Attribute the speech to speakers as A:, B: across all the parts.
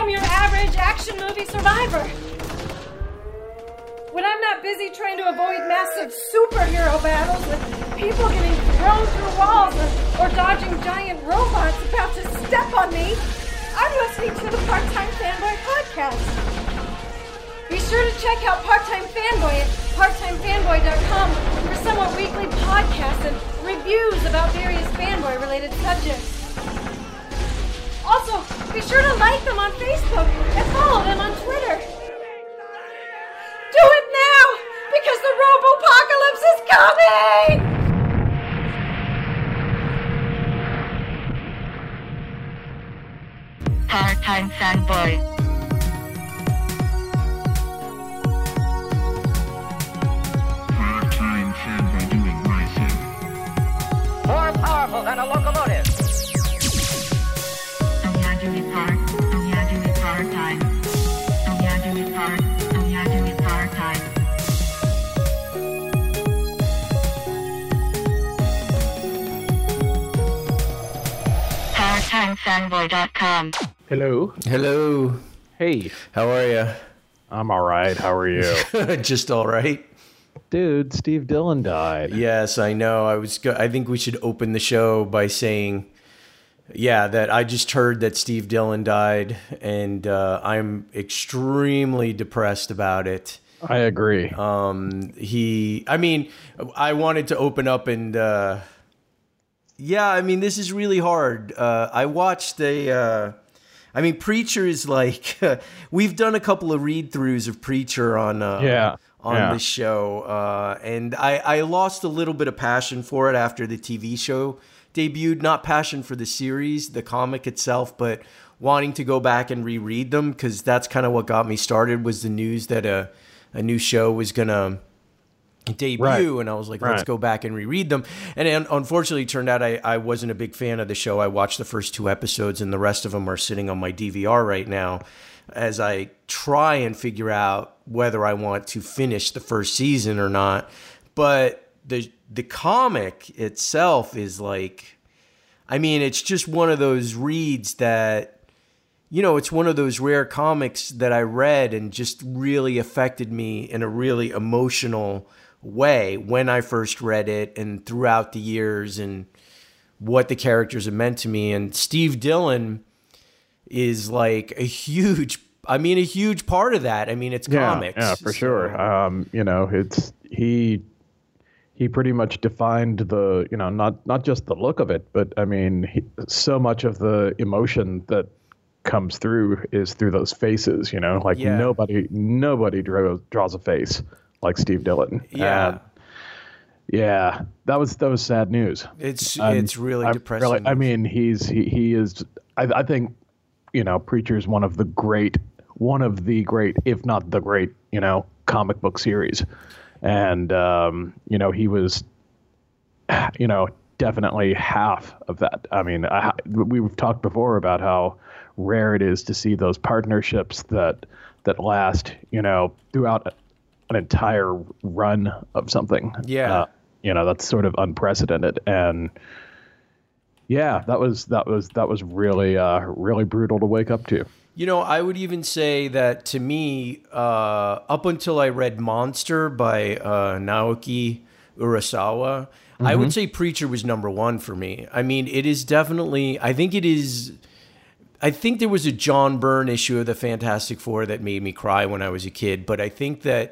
A: I'm your average action movie survivor. When I'm not busy trying to avoid massive superhero battles with people getting thrown through walls or dodging giant robots about to step on me, I'm listening to the Part-Time Fanboy podcast. Be sure to check out Part-Time Fanboy at parttimefanboy.com for somewhat weekly podcasts and reviews about various fanboy-related subjects. Also, be sure to like them on Facebook and follow them on Twitter. Do it now, because the Robopocalypse is coming!
B: Part-Time Fanboy.
C: Part-Time Fanboy doing my thing.
D: More powerful than a locomotive.
B: Part-Time. Part-Time. PartTimeFanboy.com.
E: Hello.
F: Hello.
E: Hey.
F: How are you?
E: I'm all right. How are you?
F: Just all right.
E: Dude, Steve Dillon died.
F: Yes, I know. I think we should open the show by saying, that I just heard that Steve Dillon died, and I'm extremely depressed about it.
E: I agree.
F: I wanted to open up and, this is really hard. I watched Preacher is like, we've done a couple of read-throughs of Preacher on the show, and I lost a little bit of passion for it after the TV show debuted. Not passion for the series, the comic itself, but wanting to go back and reread them, because that's kind of what got me started, was the news that a new show was going to debut, right. And I was like, let's go back and reread them. And unfortunately, it turned out I wasn't a big fan of the show. I watched the first 2 episodes, and the rest of them are sitting on my DVR right now as I try and figure out whether I want to finish the first season or not. But the comic itself is like, it's just one of those reads that, it's one of those rare comics that I read and just really affected me in a really emotional way when I first read it and throughout the years, and what the characters have meant to me. And Steve Dillon is like a huge part of that. It's comics.
E: Yeah, for sure. He pretty much defined the, not just the look of it, but so much of the emotion that comes through is through those faces, nobody draws a face like Steve Dillon.
F: Yeah.
E: That was sad news.
F: It's really depressing.
E: He is, I think, Preacher's one of the great, if not the great, comic book series. And, he was, definitely half of that. We've talked before about how rare it is to see those partnerships that last, throughout an entire run of something.
F: Yeah.
E: That's sort of unprecedented. And that was really, really brutal to wake up to.
F: I would even say that to me, up until I read Monster by Naoki Urasawa, I would say Preacher was number 1 for me. It is definitely, I think there was a John Byrne issue of the Fantastic Four that made me cry when I was a kid, but I think that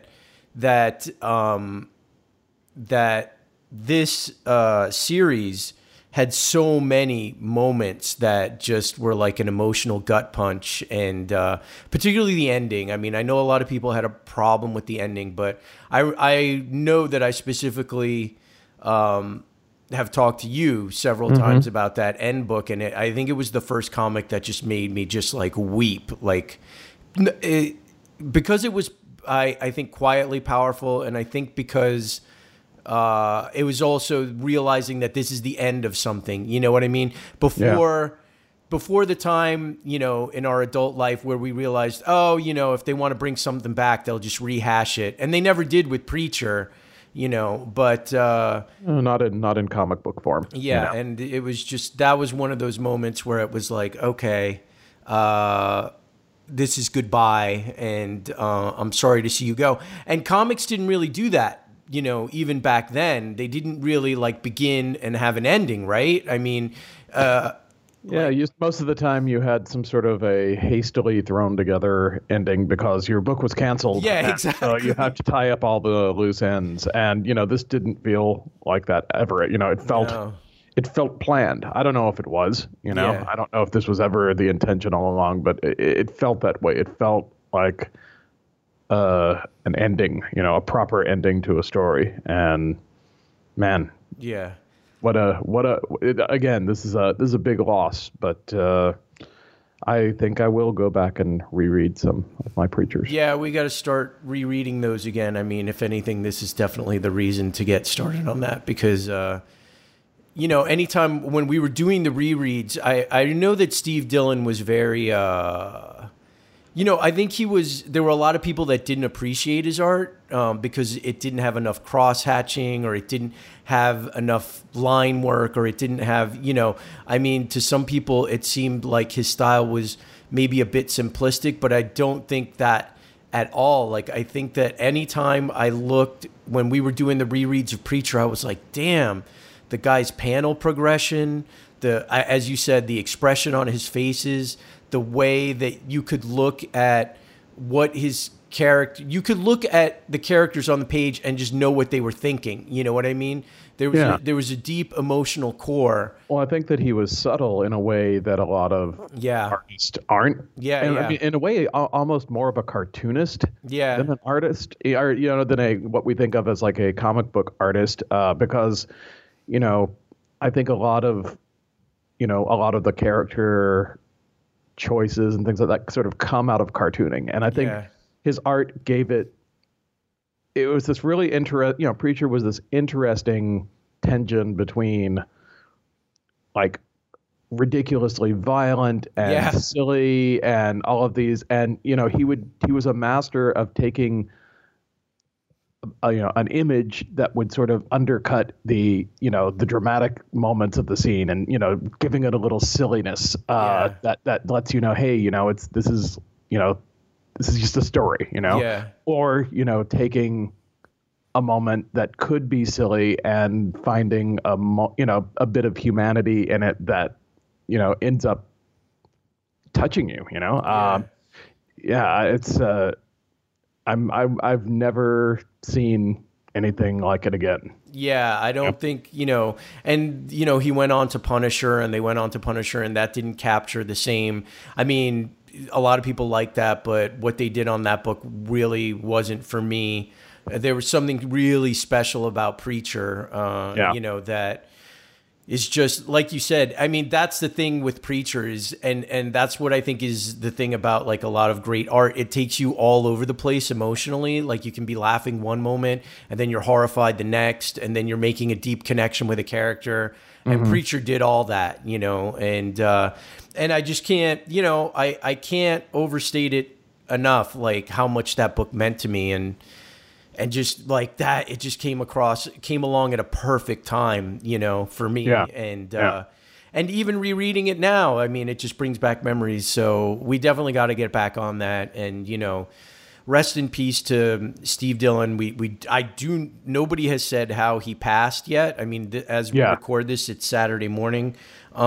F: this series had so many moments that just were like an emotional gut punch, and particularly the ending. I know a lot of people had a problem with the ending, but I know that I specifically have talked to you several times about that end book, and I think it was the first comic that just made me just like weep, because it was, I think, quietly powerful, and I think because it was also realizing that this is the end of something. You know what I mean? Before the time, in our adult life where we realized, if they want to bring something back, they'll just rehash it. And they never did with Preacher, but
E: not in comic book form.
F: Yeah, and it was just, that was one of those moments where it was like, okay, this is goodbye, and I'm sorry to see you go. And comics didn't really do that, you know, even back then. They didn't really like begin and have an ending, right? I mean,
E: most of the time you had some sort of a hastily thrown together ending because your book was canceled.
F: Yeah, exactly.
E: So you have to tie up all the loose ends, and you know, this didn't feel like that ever. You know, it felt planned. I don't know if it was, you know, I don't know if this was ever the intention all along, but it felt that way. It felt like an ending, you know, a proper ending to a story. And man, again, this is a big loss, but I think I will go back and reread some of my Preachers.
F: Yeah, we got to start rereading those again. I mean, if anything, this is definitely the reason to get started on that, because you know, anytime when we were doing the rereads, I know that Steve Dillon was very, you know, I think there were a lot of people that didn't appreciate his art because it didn't have enough cross-hatching, or it didn't have enough line work, or it didn't have, you know, I mean, to some people it seemed like his style was maybe a bit simplistic, but I don't think that at all. Like, I think that anytime I looked, when we were doing the rereads of Preacher, I was like, damn, the guy's panel progression, as you said, the expression on his faces, the way that you could look at what his character, you could look at the characters on the page and just know what they were thinking. You know what I mean? There was a deep emotional core.
E: Well, I think that he was subtle in a way that a lot of artists aren't. I mean, in a way, almost more of a cartoonist than an artist, or, you know, than what we think of as like a comic book artist, because, you know, I think a lot of the character choices and things like that sort of come out of cartooning. And I think his art gave it was this really interesting, you know, Preacher was this interesting tension between like ridiculously violent and silly and all of these. And, you know, he was a master of taking an image that would sort of undercut the dramatic moments of the scene, and, you know, giving it a little silliness that lets you know, hey, you know, this is just a story, you know, or, you know, taking a moment that could be silly and finding a bit of humanity in it that, you know, ends up touching you, you know. It's I've never seen anything like it again.
F: Yeah, I don't think, you know, and, you know, he went on to Punisher, and they went on to Punisher, and that didn't capture the same. I mean, a lot of people like that, but what they did on that book really wasn't for me. There was something really special about Preacher, you know, that is just, like you said, I mean, that's the thing with Preacher is, and that's what I think is the thing about like a lot of great art. It takes you all over the place emotionally. Like, you can be laughing one moment, and then you're horrified the next, and then you're making a deep connection with a character. And Preacher did all that, you know, and I just can't, you know, I can't overstate it enough, like how much that book meant to me. And just like that, it just came along at a perfect time, you know, for me. And even rereading it now, I mean, it just brings back memories. So we definitely got to get back on that. And, you know, rest in peace to Steve Dillon. Nobody has said how he passed yet. I mean, as we record this, it's Saturday morning.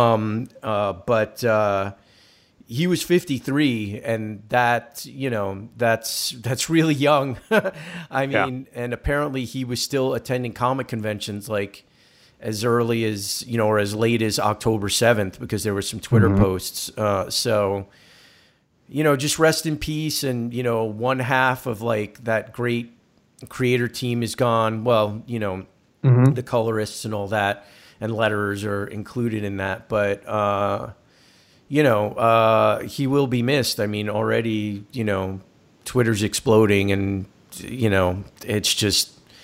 F: But he was 53, and that, you know, that's really young. I mean, and apparently he was still attending comic conventions like as early as, you know, or as late as October 7th, because there were some Twitter posts. So, you know, just rest in peace. And, you know, one half of like that great creator team is gone. Well, you know, the colorists and all that, and letterers are included in that. But, you know, he will be missed. I mean, already, you know, Twitter's exploding, and, you know, it's just,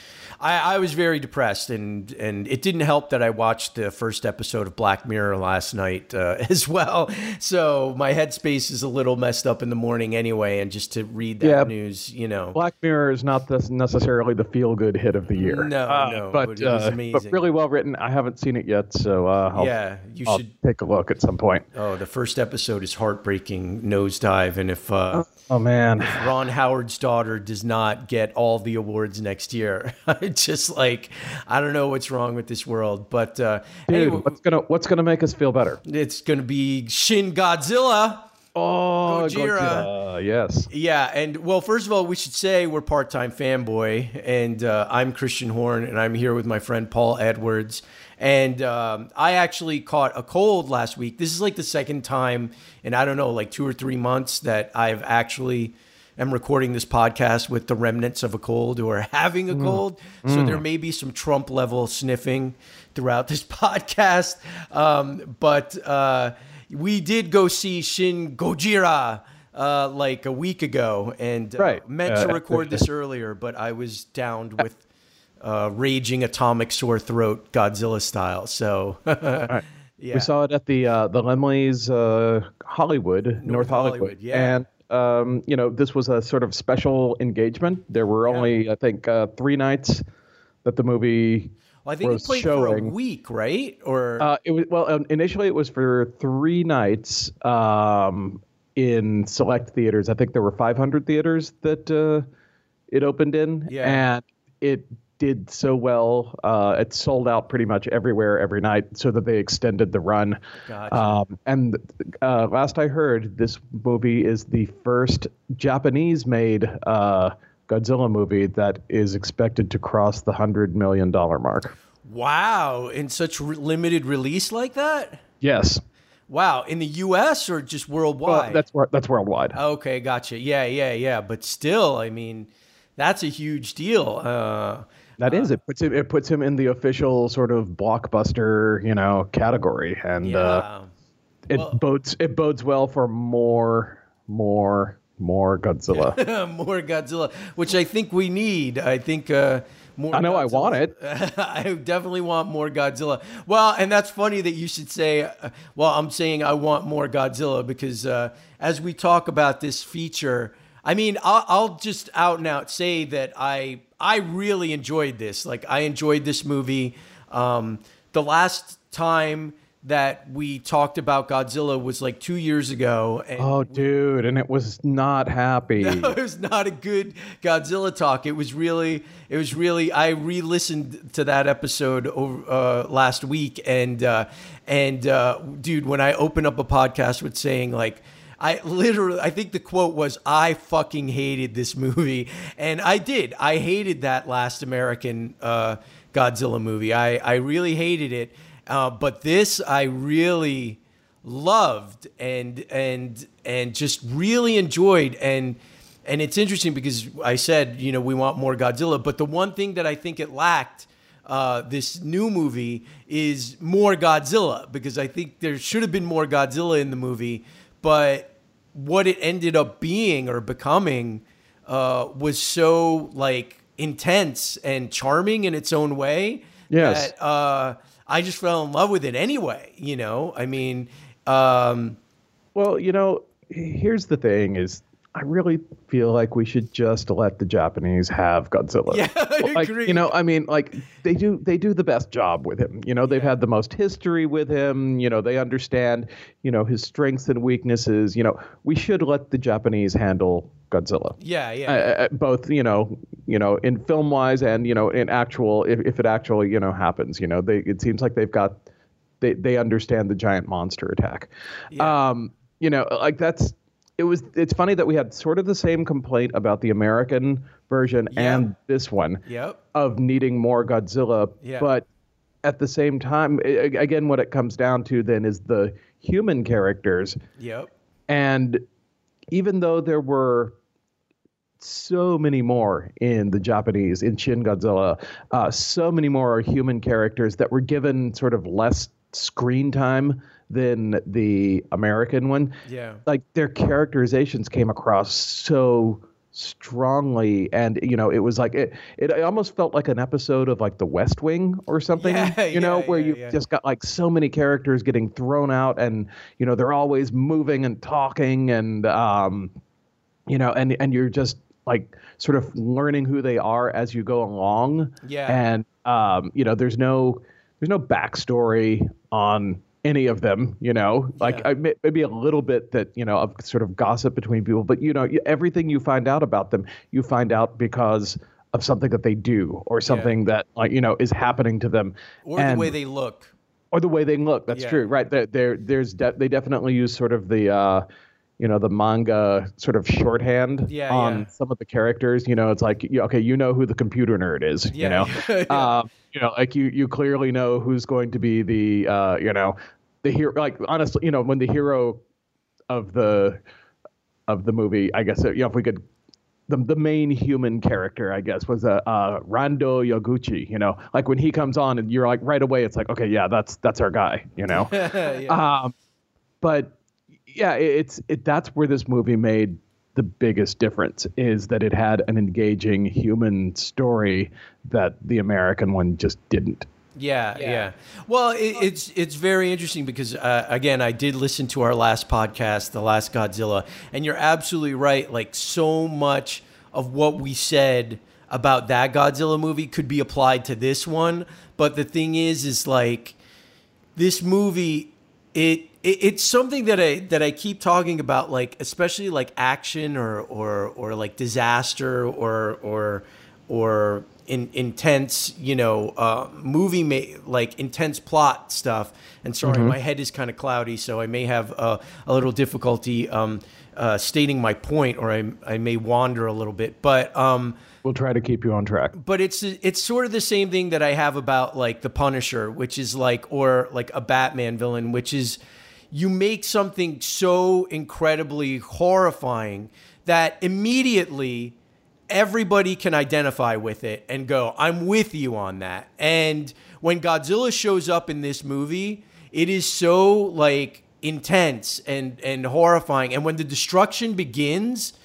F: I was very depressed, and it didn't help that I watched the first episode of Black Mirror last night as well. So my headspace is a little messed up in the morning anyway, and just to read that news,
E: Black Mirror is not necessarily the feel-good hit of the year.
F: No, but it was amazing.
E: But really well written. I haven't seen it yet, so I'll should take a look at some point.
F: Oh, the first episode is heartbreaking, nosedive, and if
E: oh man,
F: if Ron Howard's daughter does not get all the awards next year, just like I don't know what's wrong with this world. But anyway,
E: what's gonna make us feel better?
F: It's gonna be Shin Godzilla.
E: Oh, Gojira. Yes.
F: Yeah, and well, first of all, we should say we're Part-Time Fanboy, and I'm Christian Horn, and I'm here with my friend Paul Edwards. And I actually caught a cold last week. This is like the second time in, I don't know, like 2 or 3 months that I've actually am recording this podcast with the remnants of a cold or having a cold. So there may be some Trump level sniffing throughout this podcast. But we did go see Shin Gojira like a week ago, and meant to record this earlier, but I was downed with raging atomic sore throat Godzilla style. So
E: we saw it at the Laemmle's Hollywood, North Hollywood. And this was a sort of special engagement. There were only, I think, 3 nights that the movie
F: I think it played
E: showing.
F: For a week, right? Or
E: initially it was for 3 nights in select theaters. I think there were 500 theaters that it opened in, and it did so well. It sold out pretty much everywhere every night, so that they extended the run.
F: Gotcha.
E: And last I heard, this movie is the first Japanese-made Godzilla movie that is expected to cross the $100 million mark.
F: Wow! In such limited release like that?
E: Yes.
F: Wow! In the U.S. or just worldwide?
E: That's worldwide.
F: Okay, gotcha. Yeah. But still, I mean, that's a huge deal.
E: That is. It puts him in the official sort of blockbuster, category, and it bodes well for more Godzilla.
F: More Godzilla, which I think we need. I think more.
E: I know. Godzilla. I want it.
F: I definitely want more Godzilla. Well, and that's funny that you should say. I'm saying I want more Godzilla because as we talk about this feature, I mean, I'll just out and out say that I really enjoyed this. Like, I enjoyed this movie. The last time that we talked about Godzilla was like 2 years ago. And
E: dude, and it was not happy.
F: No, it was not a good Godzilla talk. It was really, I re-listened to that episode last week, and dude, when I open up a podcast with saying like, I think the quote was, I fucking hated this movie. And I did. I hated that last American Godzilla movie. I really hated it. But this I really loved and just really enjoyed. And it's interesting because I said, we want more Godzilla. But the one thing that I think it lacked, this new movie, is more Godzilla. Because I think there should have been more Godzilla in the movie. But what it ended up being or becoming was so like intense and charming in its own way.
E: Yes.
F: That I just fell in love with it anyway. I mean,
E: here's the thing: is I really feel like we should just let the Japanese have Godzilla.
F: Yeah, I agree.
E: They do the best job with him. They've had the most history with him. They understand, his strengths and weaknesses. We should let the Japanese handle Godzilla.
F: Yeah.
E: Both, in film wise and, in actual, if it actually, happens, it seems like they understand the giant monster attack.
F: Yeah.
E: It's funny that we had sort of the same complaint about the American version and this one of needing more Godzilla.
F: Yeah.
E: But at the same time, again, what it comes down to then is the human characters.
F: Yep.
E: And even though there were so many more in the Japanese, in Shin Godzilla, so many more human characters that were given sort of less screen time than the American one.
F: Yeah.
E: Like, their characterizations came across so strongly, and it was like it almost felt like an episode of like The West Wing or something, where you just got like so many characters getting thrown out, and they're always moving and talking, and and you're just like sort of learning who they are as you go along. And there's no backstory on any of them, maybe a little bit that, of sort of gossip between people, but everything you find out about them, you find out because of something that they do or something that is happening to them.
F: Or the way they look.
E: That's true. Right. They definitely use sort of the, the manga sort of shorthand on some of the characters. It's like, okay, who the computer nerd is, like you clearly know who's going to be the, the hero. Like, honestly, when the hero of the movie, I guess, if we could, the main human character, I guess, was Rando Yaguchi. Like when he comes on, and you're like right away, it's like, okay, yeah, that's our guy. But yeah, that's where this movie made the biggest difference, is that it had an engaging human story that the American one just didn't.
F: Yeah. Well, it's very interesting because, again, I did listen to our last podcast, The Last Godzilla, and you're absolutely right. Like, so much of what we said about that Godzilla movie could be applied to this one. But the thing is like, this movie, it's something that I keep talking about, like, especially like action or like disaster or intense, movie, like intense plot stuff. And sorry, my head is kind of cloudy, so I may have a little difficulty stating my point, or I may wander a little bit. But
E: we'll try to keep you on track.
F: But it's sort of the same thing that I have about like The Punisher, which is like, or like a Batman villain, which is, you make something so incredibly horrifying that immediately everybody can identify with it and go, I'm with you on that. And when Godzilla shows up in this movie, it is so like intense and horrifying. And when the destruction begins,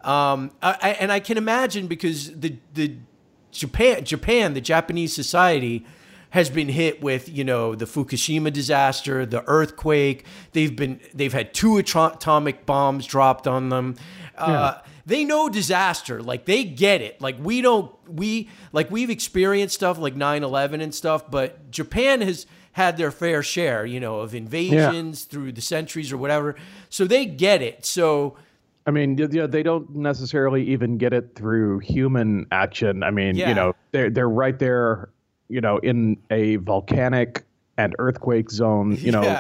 F: I can imagine, because the Japan, the Japanese society, has been hit with, the Fukushima disaster, the earthquake. They've had 2 atomic bombs dropped on them. They know disaster. Like, they get it. Like, we've experienced stuff like 9/11 and stuff, but Japan has had their fair share, of invasions through the centuries or whatever. So they get it. So,
E: I mean, they don't necessarily even get it through human action. I mean, they're right there, in a volcanic and earthquake zone.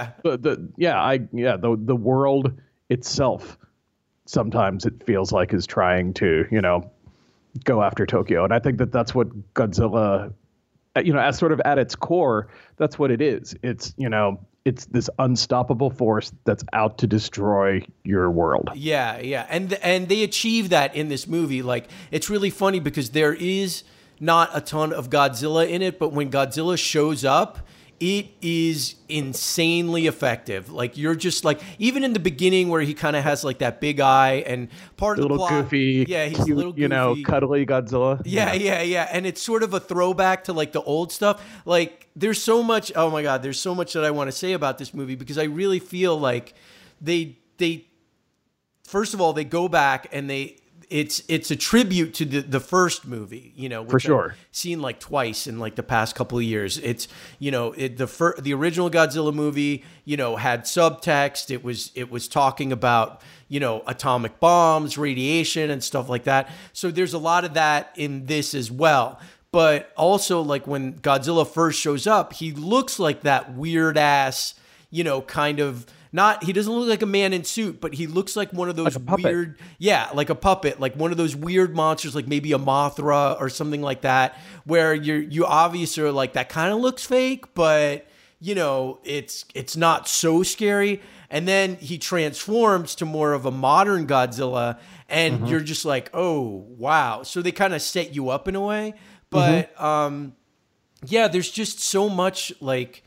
E: The world itself, sometimes it feels like, is trying to, go after Tokyo. And I think that that's what Godzilla, as sort of at its core, that's what it is. It's, it's this unstoppable force that's out to destroy your world.
F: Yeah. And they achieve that in this movie. Like, it's really funny because there is not a ton of Godzilla in it, but when Godzilla shows up, it is insanely effective. Like, you're just like, even in the beginning where he kind of has like that big eye, and part of the plot,
E: goofy, he's cute, a little goofy, cuddly Godzilla.
F: Yeah. And it's sort of a throwback to like the old stuff. Like, there's so much, oh my God, there's so much that I want to say about this movie, because I really feel like they first of all, they go back and it's a tribute to the first movie, which
E: for sure,
F: I've seen like twice in like the past couple of years. It's, the original Godzilla movie, had subtext. It was talking about, atomic bombs, radiation, and stuff like that. So there's a lot of that in this as well. But also, like, when Godzilla first shows up, he looks like that weird ass, kind of, he doesn't look like a man in suit, but he looks like one of those weird, like a puppet, like one of those weird monsters, like maybe a Mothra or something like that, where you obviously are like, that kind of looks fake, but it's not so scary. And then he transforms to more of a modern Godzilla, and you're just like, oh wow. So they kind of set you up in a way, but there's just so much like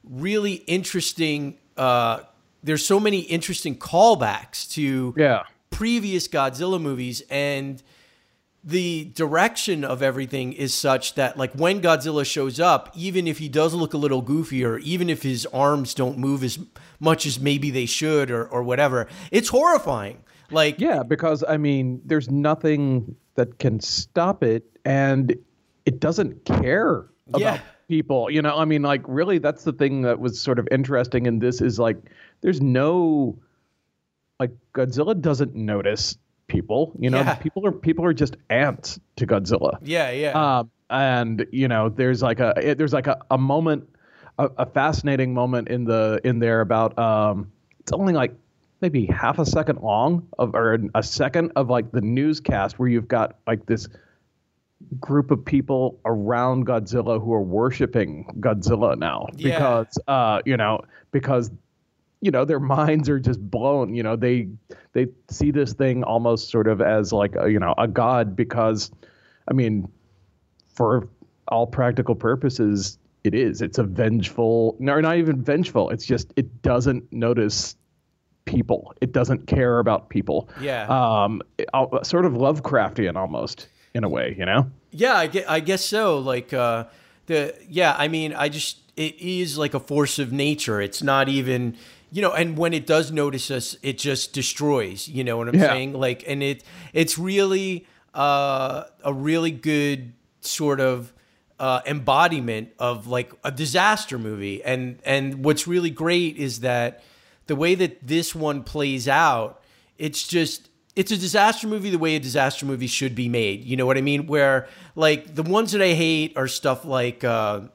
F: really interesting. There's so many interesting callbacks to previous Godzilla movies, and the direction of everything is such that, like, when Godzilla shows up, even if he does look a little goofier, even if his arms don't move as much as maybe they should or whatever, it's horrifying. Like,
E: yeah, because I mean, there's nothing that can stop it, and it doesn't care about people. You know, I mean, like, really, that's the thing that was sort of interesting in this is, like, there's no, like, Godzilla doesn't notice people. You know, people are just ants to Godzilla. And you know, there's like a moment, a fascinating moment in there about it's only like maybe half a second long or a second of like the newscast where you've got like this group of people around Godzilla who are worshiping Godzilla now because their minds are just blown. You know, they see this thing almost sort of as like a god, because I mean, for all practical purposes, it's a vengeful, no, not even vengeful. It's just, it doesn't notice people. It doesn't care about people. Sort of Lovecraftian almost in a way, you know?
F: Yeah, I guess so. Like, I mean, it is like a force of nature. It's not even, and when it does notice us, it just destroys, you know what I'm saying? Like, and it's really a really good sort of embodiment of like a disaster movie. And what's really great is that the way that this one plays out, it's a disaster movie the way a disaster movie should be made. You know what I mean? Where like the ones that I hate are stuff like, oh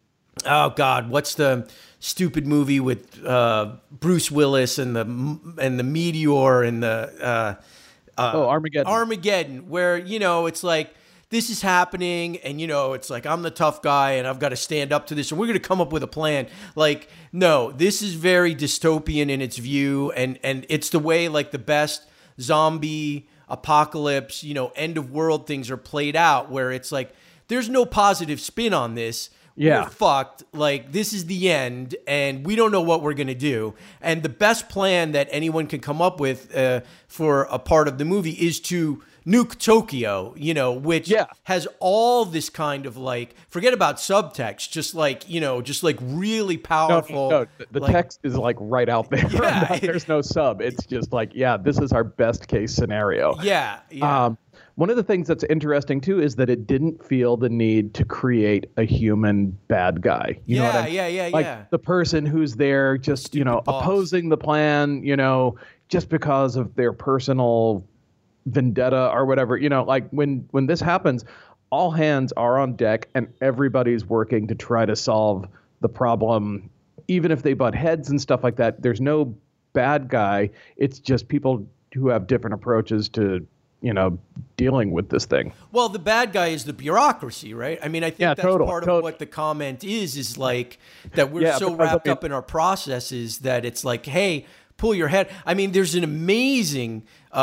F: God, what's the stupid movie with Bruce Willis and the meteor and the
E: Armageddon.
F: Armageddon, where it's like this is happening, and it's like I'm the tough guy and I've got to stand up to this, and we're going to come up with a plan. Like, no, this is very dystopian in its view, and it's the way like the best zombie apocalypse, end of world things are played out, where it's like there's no positive spin on this. We're fucked. Like, this is the end, and we don't know what we're going to do. And the best plan that anyone can come up with for a part of the movie is to nuke Tokyo, which has all this kind of like, forget about subtext, just like really powerful.
E: No, the text is like right out there. Yeah. There's no sub. It's just like, this is our best case scenario. One of the things that's interesting too is that it didn't feel the need to create a human bad guy. You know what I mean? Like the person who's there just, opposing the plan, just because of their personal vendetta or whatever. Like when this happens, all hands are on deck and everybody's working to try to solve the problem, even if they butt heads and stuff like that. There's no bad guy. It's just people who have different approaches to dealing with this thing.
F: Well, the bad guy is the bureaucracy, right? I mean, I think that's part of what the comment is like that we're so wrapped up in our processes that it's like, hey, pull your head. I mean, there's an amazing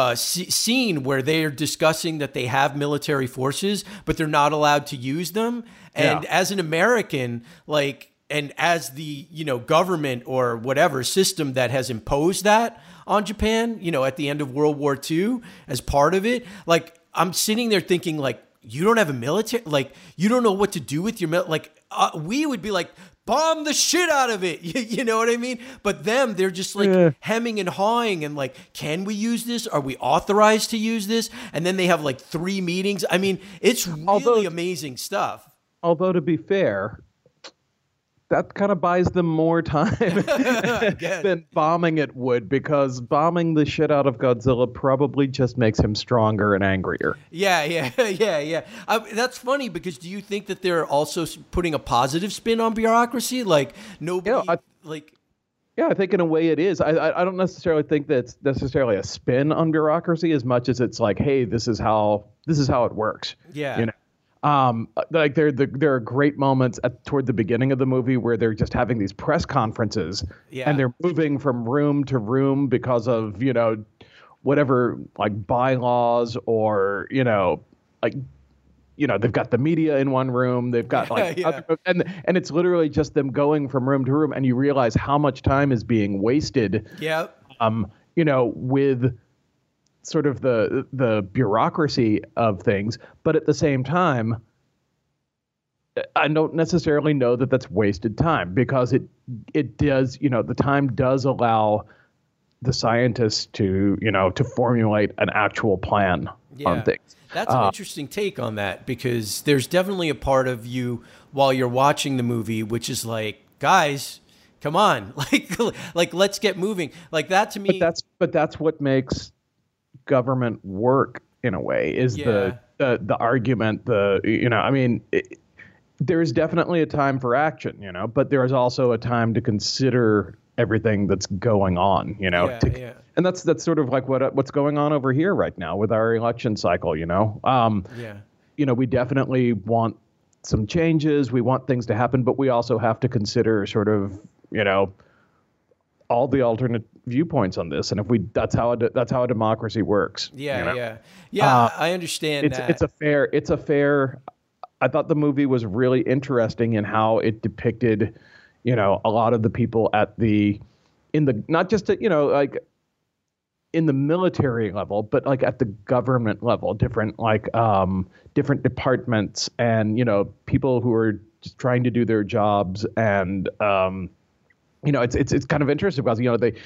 F: scene where they're discussing that they have military forces, but they're not allowed to use them. And as an American, like, and as the, government or whatever system that has imposed that on Japan, at the end of World War II as part of it, like, I'm sitting there thinking, like, you don't have a military, like, you don't know what to do with your we would be like, bomb the shit out of it. You know what I mean? But they're just like hemming and hawing and like, can we use this? Are we authorized to use this? And then they have like 3 meetings. I mean, it's really amazing stuff.
E: Although to be fair, that kind of buys them more time than bombing it would, because bombing the shit out of Godzilla probably just makes him stronger and angrier.
F: Yeah. That's funny, because do you think that they're also putting a positive spin on bureaucracy? Like, nobody,
E: Yeah, I think in a way it is. I don't necessarily think that's necessarily a spin on bureaucracy as much as it's like, hey, this is how it works.
F: Yeah.
E: Like there are great moments toward the beginning of the movie where they're just having these press conferences and they're moving from room to room because of, whatever, like bylaws or, they've got the media in one room, they've got like, and it's literally just them going from room to room, and you realize how much time is being wasted.
F: Yeah.
E: With sort of the bureaucracy of things, but at the same time, I don't necessarily know that that's wasted time, because it does, the time does allow the scientists to formulate an actual plan on things.
F: That's an interesting take on that, because there's definitely a part of you while you're watching the movie which is like, guys, come on, like let's get moving. Like that to me. But that's what makes government work in a way, is the argument, there's definitely a time for action, but there's also a time to consider everything that's going on, and that's sort of like what's going on over here right now with our election cycle, we definitely want some changes. We want things to happen, but we also have to consider sort of, all the alternate viewpoints on this. And that's how a democracy works. I understand that.
E: It's a fair, I thought the movie was really interesting in how it depicted, a lot of the people not just like in the military level, but like at the government level, different departments and, people who are just trying to do their jobs. And, it's kind of interesting because,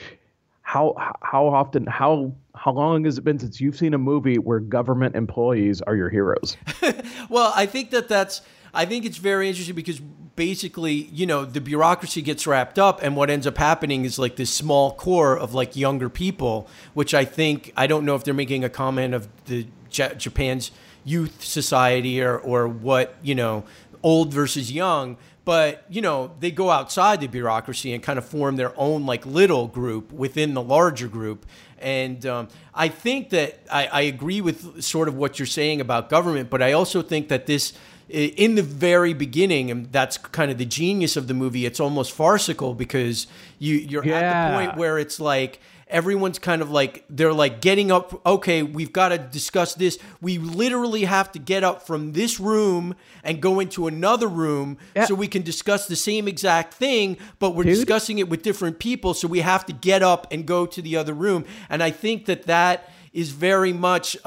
E: how long has it been since you've seen a movie where government employees are your heroes?
F: Well, I think I think it's very interesting because basically, the bureaucracy gets wrapped up, and what ends up happening is like this small core of like younger people, which I don't know if they're making a comment of the Japan's youth society or what, old versus young. But, they go outside the bureaucracy and kind of form their own like little group within the larger group. And I think that I agree with sort of what you're saying about government, but I also think that this, in the very beginning, and that's kind of the genius of the movie, it's almost farcical because you're at the point where it's like, everyone's kind of like, they're like getting up. Okay, we've got to discuss this. We literally have to get up from this room and go into another room so we can discuss the same exact thing, but we're discussing it with different people. So we have to get up and go to the other room. And I think that is very much,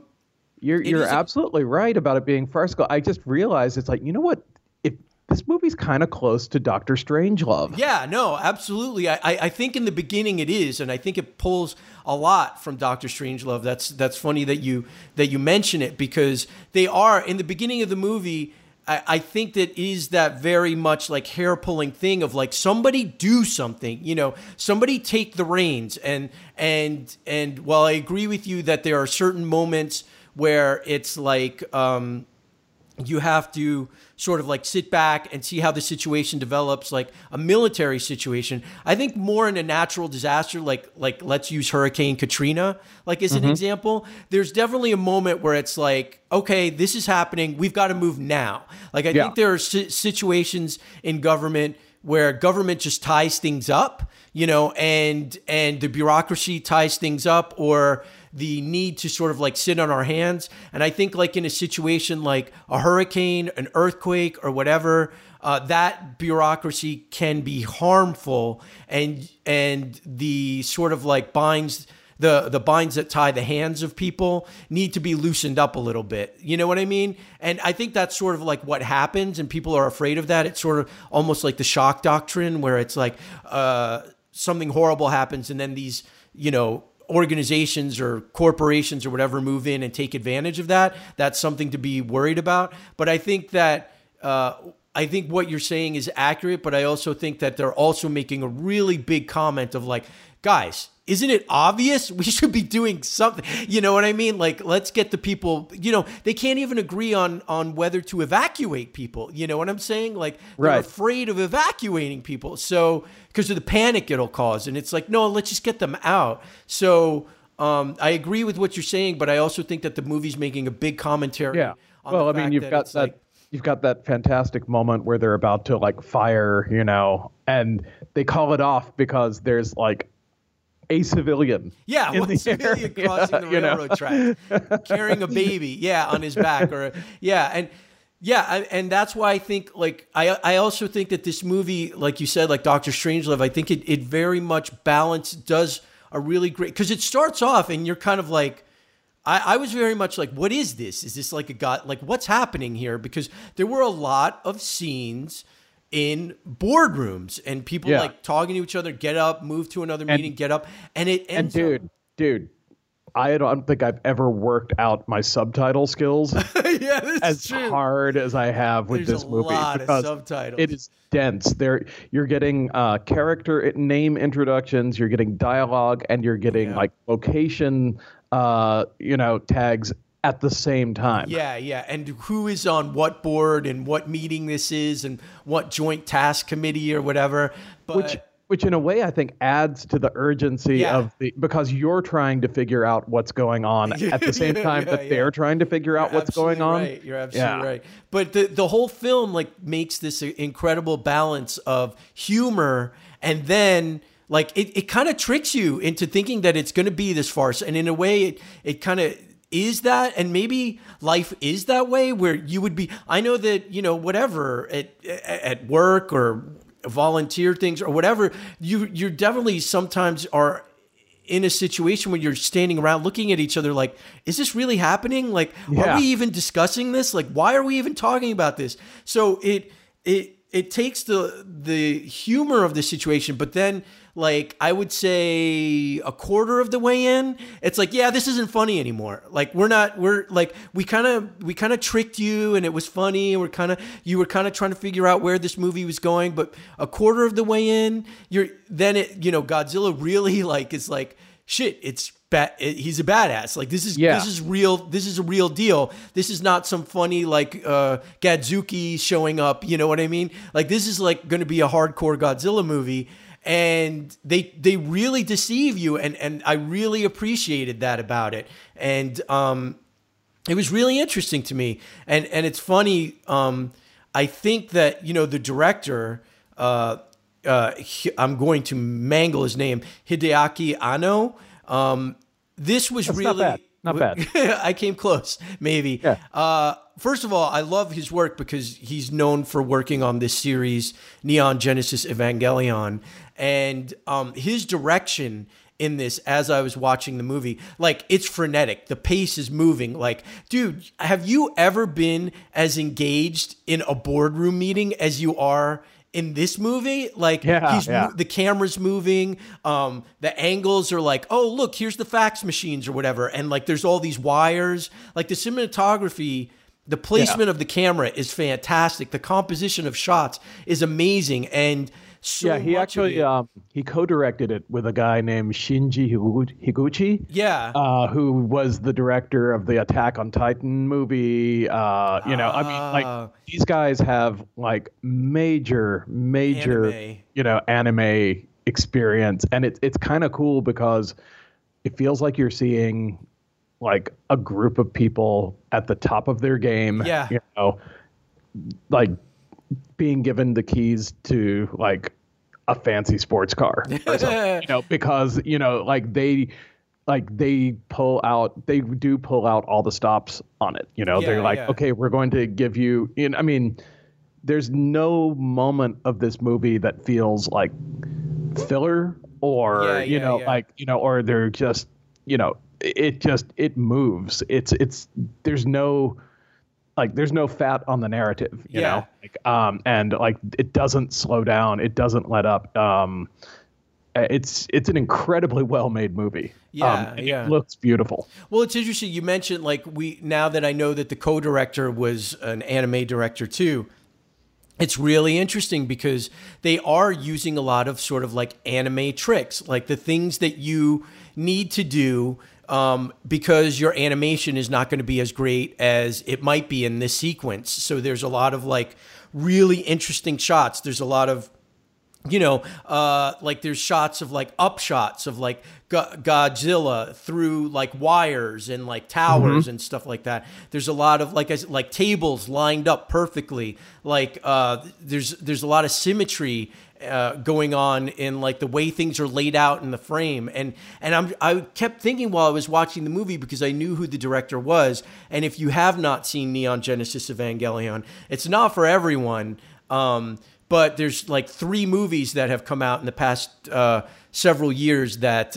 E: you're absolutely right about it being farcical. I just realized it's like, you know what? This movie's kind of close to Dr. Strangelove.
F: Yeah, no, absolutely. I think in the beginning it is, and I think it pulls a lot from Dr. Strangelove. That's funny that you mention it, because they are in the beginning of the movie. I think that is that very much like hair pulling thing of like, somebody do something, somebody take the reins. And while I agree with you that there are certain moments where it's like, you have to sort of like sit back and see how the situation develops, like a military situation. I think more in a natural disaster, like let's use Hurricane Katrina, like as an example. There's definitely a moment where it's like, okay, this is happening. We've got to move now. Like I think there are situations in government where government just ties things up, and the bureaucracy ties things up, or the need to sort of like sit on our hands. And I think like in a situation like a hurricane, an earthquake, or whatever, that bureaucracy can be harmful, and the sort of like binds, the binds that tie the hands of people need to be loosened up a little bit. You know what I mean? And I think that's sort of like what happens, and people are afraid of that. It's sort of almost like the shock doctrine, where it's like something horrible happens, and then these, organizations or corporations or whatever move in and take advantage of that. That's something to be worried about. But I think that I think what you're saying is accurate, but I also think that they're also making a really big comment of like, guys, isn't it obvious we should be doing something? You know what I mean? Like, let's get the people, they can't even agree on whether to evacuate people. You know what I'm saying? Like, they're afraid of evacuating people. So, because of the panic it'll cause. And it's like, no, let's just get them out. So, I agree with what you're saying, but I also think that the movie's making a big commentary.
E: Yeah. Well, I mean, you've got that. You've got that fantastic moment where they're about to like fire, and they call it off because there's like a civilian.
F: Yeah, one civilian crossing the railroad track, carrying a baby, on his back, and that's why I think like I also think that this movie, like you said, like Dr. Strangelove, I think it very much does a really great, because it starts off and you're kind of like, I was very much like, what is this? Is this like a god? Like, what's happening here? Because there were a lot of scenes in boardrooms and people like talking to each other, get up, move to another meeting, get up. And it ends
E: dude, I don't think I've ever worked out my subtitle skills as hard as I have with this movie.
F: There's a lot of subtitles.
E: It is dense. You're getting character name introductions, you're getting dialogue, and you're getting like location, tags at the same time.
F: Yeah. And who is on what board and what meeting this is and what joint task committee or whatever. But
E: Which in a way I think adds to the urgency of because you're trying to figure out what's going on at the same time that they're trying to figure out what's going on.
F: Right. You're absolutely right. But the whole film like makes this incredible balance of humor, and then like it kind of tricks you into thinking that it's going to be this farce, and in a way it kind of is that, and maybe life is that way where you would be. I know that whatever at work or volunteer things or whatever, you're definitely sometimes are in a situation where you're standing around looking at each other like, is this really happening? Like, are we even discussing this? Like, why are we even talking about this? So it takes the humor of the situation, but then like I would say a quarter of the way in, it's like, yeah, this isn't funny anymore. Like we kind of tricked you and it was funny, and you were kind of trying to figure out where this movie was going, but a quarter of the way in, Godzilla really like is like, shit, it's he's a badass. Like this is real. This is a real deal. This is not some funny like Gadzuki showing up. You know what I mean? Like this is like going to be a hardcore Godzilla movie, and they really deceive you, and I really appreciated that about it. And it was really interesting to me, and it's funny. I think that the director. I'm going to mangle his name, Hideaki Anno. This was
E: That's
F: really
E: not bad.
F: I came close, maybe.
E: Yeah.
F: First of all, I love his work because he's known for working on this series, Neon Genesis Evangelion, and his direction in this, as I was watching the movie, like it's frenetic. The pace is moving. Like, dude, have you ever been as engaged in a boardroom meeting as you are in this movie? Like the camera's moving, the angles are like, oh, look, here's the fax machines or whatever. And like, there's all these wires, like the cinematography, the placement of the camera is fantastic. The composition of shots is amazing. And
E: he actually he co-directed it with a guy named Shinji Higuchi. Who was the director of the Attack on Titan movie. I mean, like these guys have like major anime experience, and it's kind of cool because it feels like you're seeing like a group of people at the top of their game. Like being given the keys to like a fancy sports car or something, because they pull out all the stops on it. They're like, okay, we're going to give you, I mean, there's no moment of this movie that feels like filler or, or they're just, it moves. There's no fat on the narrative, you know, and like it doesn't slow down, it doesn't let up. It's an incredibly well-made movie. It looks beautiful.
F: Well, it's interesting. You mentioned like now that I know that the co-director was an anime director too. It's really interesting because they are using a lot of sort of like anime tricks, like the things that you need to do because your animation is not going to be as great as it might be in this sequence. So there's a lot of like really interesting shots. There's a lot of, like there's shots of like up shots of like Godzilla through like wires and like towers and stuff like that. There's a lot of like tables lined up perfectly. Like there's a lot of symmetry going on in like the way things are laid out in the frame. And I kept thinking while I was watching the movie, because I knew who the director was. And if you have not seen Neon Genesis Evangelion, it's not for everyone. But but there's like 3 movies that have come out in the past several years that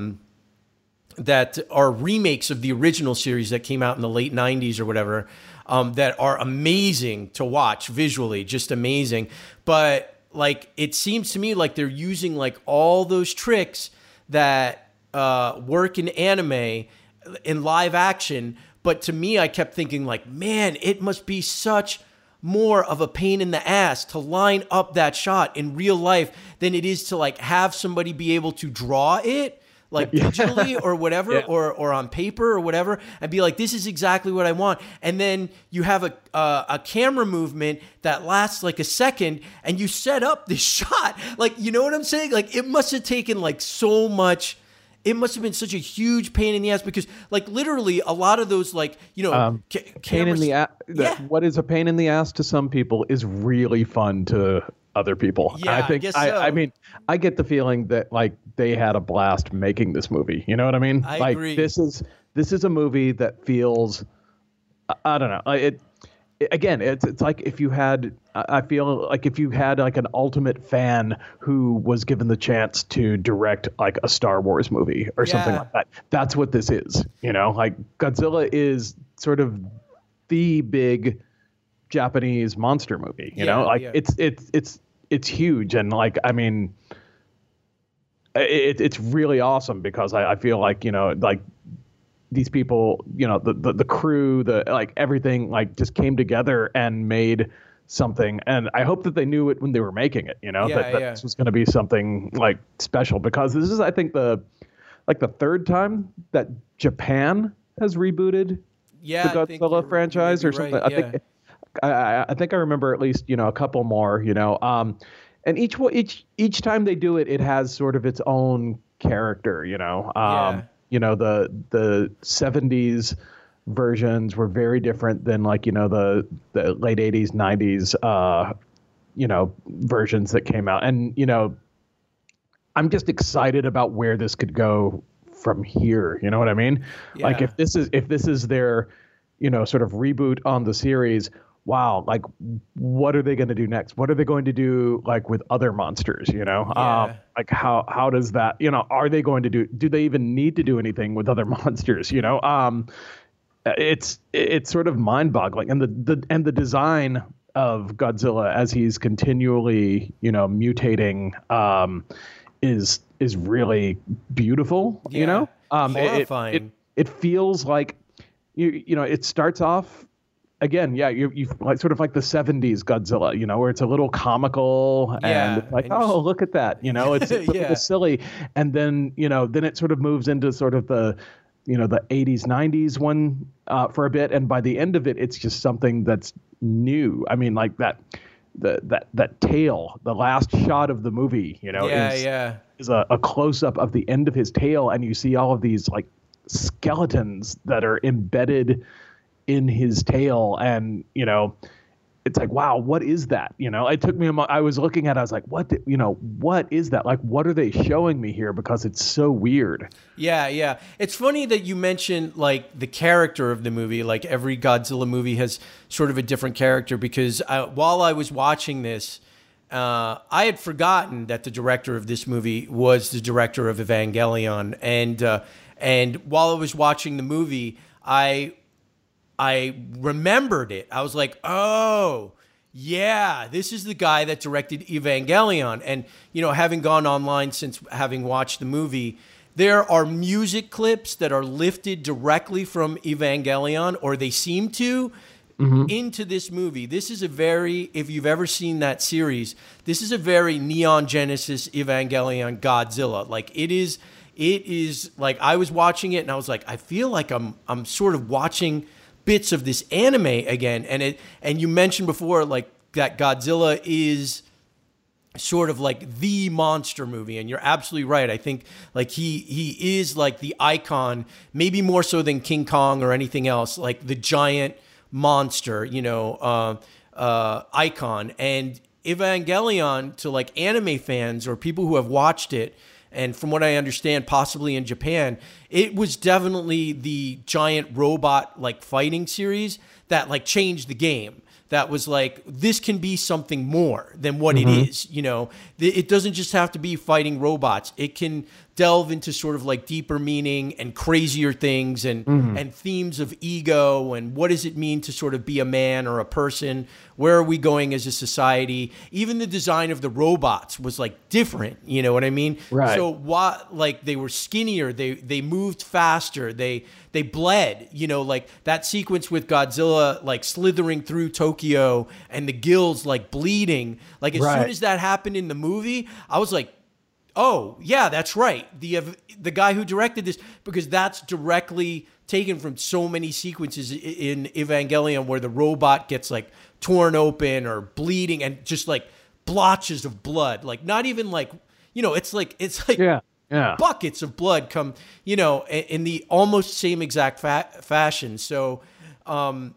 F: are remakes of the original series that came out in the late 90s or whatever, that are amazing to watch visually, just amazing. But like, it seems to me like they're using like all those tricks that work in anime in live action. But to me, I kept thinking like, man, it must be such more of a pain in the ass to line up that shot in real life than it is to like have somebody be able to draw it like digitally or whatever, or on paper or whatever, and be like, this is exactly what I want. And then you have a camera movement that lasts like a second, and you set up this shot. Like, you know what I'm saying? Like, it must have taken like so much. It must have been such a huge pain in the ass, because like literally a lot of those, like, you know,
E: pain in the ass. What is a pain in the ass to some people is really fun to other people.
F: Yeah,
E: I think,
F: guess so.
E: I mean, I get the feeling that like they had a blast making this movie. You know what I mean?
F: I
E: like,
F: agree.
E: This is a movie that feels, I don't know. Again, it's like if you had, I feel like if you had like an ultimate fan who was given the chance to direct like a Star Wars movie or something like that. That's what this is. You know, like Godzilla is sort of the big Japanese monster movie. You know, like it's huge, and like, I mean, it's really awesome, because I feel like, you know, like, these people, you know, the crew, the like everything like just came together and made something. And I hope that they knew it when they were making it, you know, that this was going to be something like special, because this is, I think, the third time that Japan has rebooted the Godzilla franchise or something.
F: Right,
E: I think I remember at least, you know, a couple more, you know, and each time they do it, it has sort of its own character, you know. You know, the 70s versions were very different than, like, you know, the late 80s, 90s, you know, versions that came out. And, you know, I'm just excited about where this could go from here. You know what I mean? Yeah. Like, if this is their, you know, sort of reboot on the series, wow, like, what are they going to do next? What are they going to do, like, with other monsters, you know? Like, how does that, you know, are they going to do they even need to do anything with other monsters, you know? It's sort of mind-boggling. And the design of Godzilla as he's continually, you know, mutating, is really beautiful, you know?
F: Horrifying.
E: It feels like, you know, it starts off, again, you like sort of like the 70s Godzilla, you know, where it's a little comical and it's like, oh, look at that, you know, it's a little silly. And then, you know, then it sort of moves into sort of the, you know, the 80s, 90s one for a bit. And by the end of it, it's just something that's new. I mean, like that tail, the last shot of the movie, you know, is a close up of the end of his tail. And you see all of these like skeletons that are embedded in his tail, and, you know, it's like, wow, what is that? You know, it took me I was looking at it, I was like, what is that? Like, what are they showing me here? Because it's so weird.
F: Yeah. It's funny that you mentioned like the character of the movie. Like, every Godzilla movie has sort of a different character, because while I was watching this, I had forgotten that the director of this movie was the director of Evangelion. And while I was watching the movie, I remembered it. I was like, oh, yeah, this is the guy that directed Evangelion. And, you know, having gone online since having watched the movie, there are music clips that are lifted directly from Evangelion, or they seem to, into this movie. This is if you've ever seen that series, this is a very Neon Genesis Evangelion Godzilla. Like, it is like, I was watching it and I was like, I feel like I'm sort of watching bits of this anime again. And you mentioned before, like, that Godzilla is sort of like the monster movie, and you're absolutely right. I think like he is like the icon, maybe more so than King Kong or anything else, like the giant monster, you know, icon. And Evangelion, to like anime fans or people who have watched it, and from what I understand, possibly in Japan, it was definitely the giant robot like fighting series that like changed the game. that was like, this can be something more than what it is. You know, it doesn't just have to be fighting robots. It can delve into sort of like deeper meaning and crazier things and themes of ego and what does it mean to sort of be a man or a person? Where are we going as a society? Even the design of the robots was like different, you know what I mean?
E: Right.
F: So like they were skinnier, they moved faster, they bled, you know, like that sequence with Godzilla like slithering through Tokyo and the gills like bleeding. Like as soon as that happened in the movie, I was like, oh, yeah, that's right. The guy who directed this, because that's directly taken from so many sequences in Evangelion where the robot gets like torn open or bleeding and just like blotches of blood. Like not even like, you know, it's like buckets of blood come, you know, in the almost same exact fashion. So while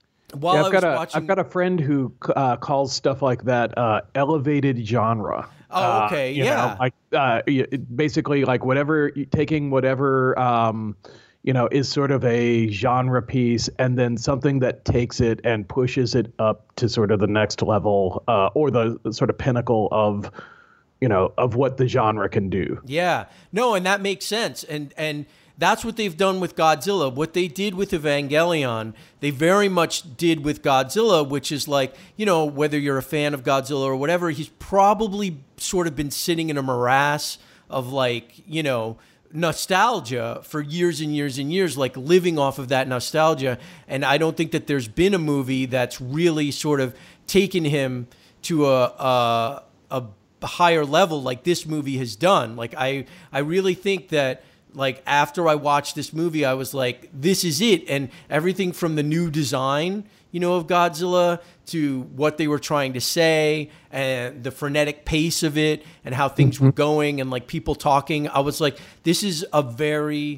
F: I was watching...
E: I've got a friend who calls stuff like that elevated genre.
F: Oh, okay,
E: you know, like basically like taking whatever you know, is sort of a genre piece, and then something that takes it and pushes it up to sort of the next level, or the sort of pinnacle of, you know, of what the genre can do.
F: Yeah, no, and that makes sense, and that's what they've done with Godzilla. What they did with Evangelion, they very much did with Godzilla, which is like, you know, whether you're a fan of Godzilla or whatever, he's probably sort of been sitting in a morass of like, you know, nostalgia for years and years and years, like living off of that nostalgia. And I don't think that there's been a movie that's really sort of taken him to a higher level like this movie has done. Like I really think that, like, after I watched this movie, I was like, this is it. And everything from the new design, you know, of Godzilla to what they were trying to say and the frenetic pace of it and how things were going and like people talking, I was like, this is a very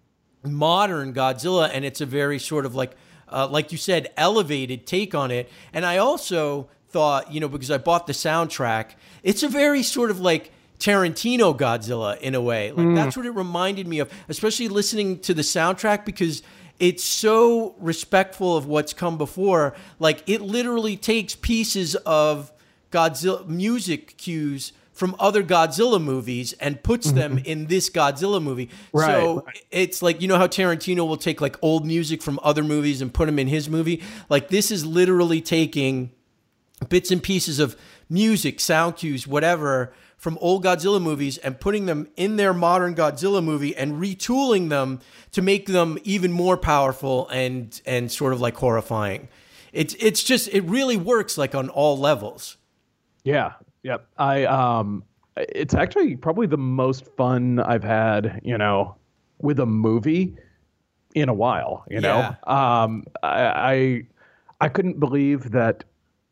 F: modern Godzilla, and it's a very sort of like you said, elevated take on it. And I also thought, you know, because I bought the soundtrack, it's a very sort of like Tarantino Godzilla in a way. Like that's what it reminded me of, especially listening to the soundtrack, because it's so respectful of what's come before. Like it literally takes pieces of Godzilla music cues from other Godzilla movies and puts them in this Godzilla movie.
E: Right.
F: So it's like, you know how Tarantino will take like old music from other movies and put them in his movie? Like this is literally taking bits and pieces of music, sound cues, whatever, from old Godzilla movies and putting them in their modern Godzilla movie and retooling them to make them even more powerful and sort of like horrifying. It's just, it really works like on all levels.
E: Yeah. Yep. It's actually probably the most fun I've had, you know, with a movie in a while, you know. I couldn't believe that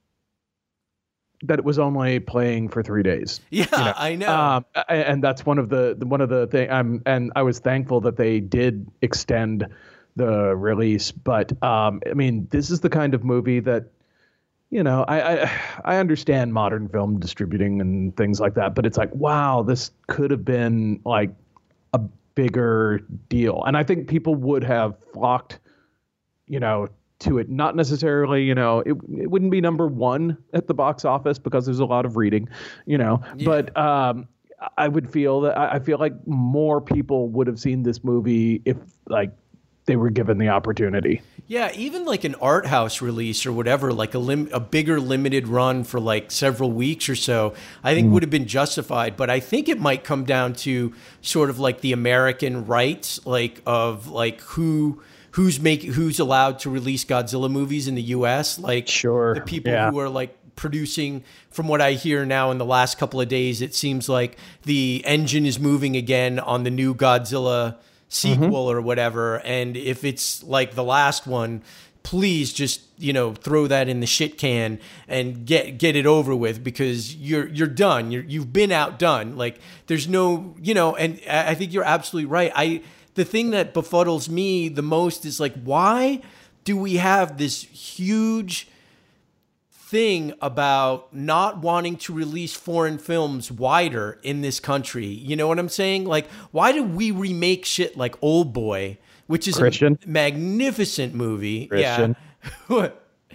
E: it was only playing for 3 days.
F: Yeah, you know? I know.
E: And that's one of the things. And I was thankful that they did extend the release. But I mean, this is the kind of movie that, you know, I understand modern film distributing and things like that, but it's like, wow, this could have been like a bigger deal. And I think people would have flocked, you know, to it. Not necessarily, you know, it wouldn't be number one at the box office because there's a lot of reading, you know, but I would feel that I feel like more people would have seen this movie if like they were given the opportunity.
F: Yeah, even like an art house release or whatever, like a bigger limited run for like several weeks or so, I think would have been justified. But I think it might come down to sort of like the American rights, like of like who's allowed to release Godzilla movies in the U.S. Like the people who are like producing. From what I hear now in the last couple of days, it seems like the engine is moving again on the new Godzilla sequel or whatever. And if it's like the last one, please just, you know, throw that in the shit can and get it over with, because you're done. You've been outdone. Like there's no, you know, and I think you're absolutely right. The thing that befuddles me the most is like, why do we have this huge thing about not wanting to release foreign films wider in this country? You know what I'm saying? Like, why do we remake shit like Old Boy, which is a magnificent movie?
E: Christian.
F: Yeah.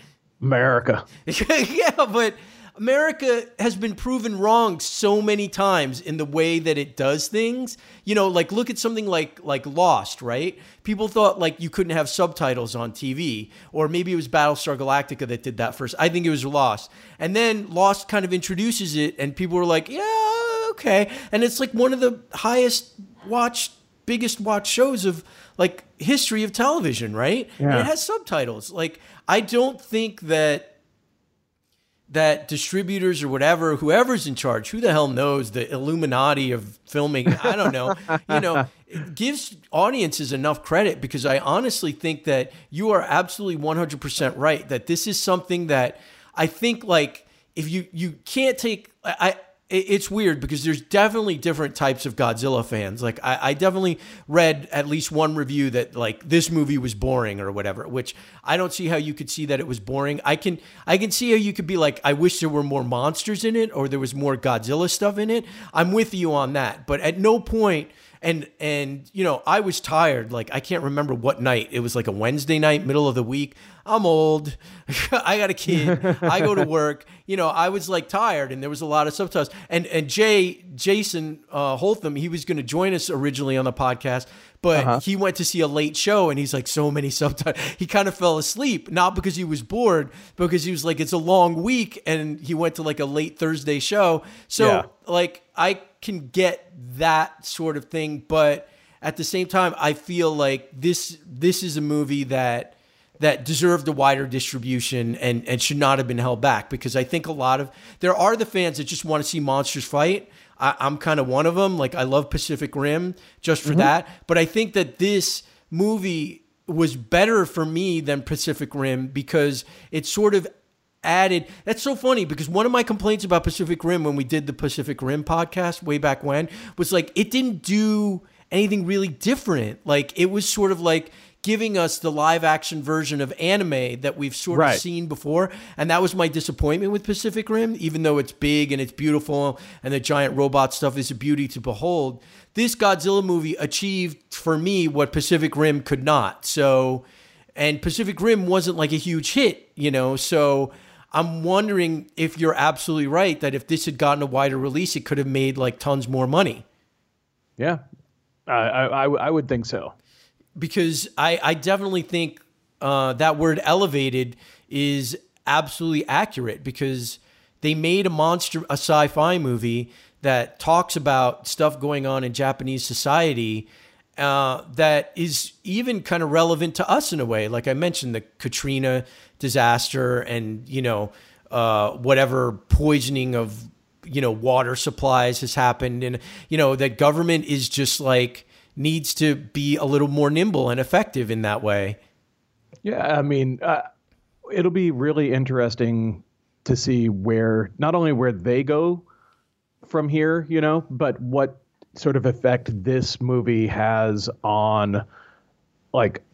E: America.
F: Yeah, but America has been proven wrong so many times in the way that it does things. You know, like look at something like Lost, right? People thought like you couldn't have subtitles on TV, or maybe it was Battlestar Galactica that did that first. I think it was Lost. And then Lost kind of introduces it and people were like, yeah, okay. And it's like one of the biggest watched shows of like history of television, right? Yeah. And it has subtitles. Like, I don't think that distributors or whatever, whoever's in charge, who the hell knows, the Illuminati of filming, I don't know, it gives audiences enough credit, because I honestly think that you are absolutely 100% right, that this is something that I think, like, if you can't take, it's weird because there's definitely different types of Godzilla fans. Like I definitely read at least one review that like this movie was boring or whatever, which I don't see how you could see that it was boring. I can see how you could be like, I wish there were more monsters in it or there was more Godzilla stuff in it. I'm with you on that. But at no point, and I was tired. Like I can't remember what night. It was like a Wednesday night, middle of the week. I'm old. I got a kid. I go to work. I was like tired, and there was a lot of subtitles. And Jason Holtham, he was going to join us originally on the podcast, but he went to see a late show, and he's like, so many subtitles. He kind of fell asleep, not because he was bored, because he was like, it's a long week, and he went to like a late Thursday show. So like I can get that sort of thing, but at the same time, I feel like this is a movie that deserved a wider distribution and should not have been held back, because I think there are the fans that just want to see monsters fight. I'm kind of one of them. Like I love Pacific Rim just for that. But I think that this movie was better for me than Pacific Rim because it sort of added. That's so funny, because one of my complaints about Pacific Rim when we did the Pacific Rim podcast way back when was like it didn't do anything really different. Like it was sort of like giving us the live action version of anime that we've sort of seen before. And that was my disappointment with Pacific Rim, even though it's big and it's beautiful and the giant robot stuff is a beauty to behold. This Godzilla movie achieved for me what Pacific Rim could not. And Pacific Rim wasn't like a huge hit, so I'm wondering if you're absolutely right that if this had gotten a wider release, it could have made like tons more money.
E: Yeah, I would think so.
F: Because I definitely think that word elevated is absolutely accurate, because they made a sci-fi movie that talks about stuff going on in Japanese society that is even kind of relevant to us in a way. Like I mentioned, the Katrina disaster and, whatever poisoning of, water supplies has happened. And, that government is just like, needs to be a little more nimble and effective in that way.
E: Yeah, I mean, it'll be really interesting to see not only where they go from here, but what sort of effect this movie has on, like,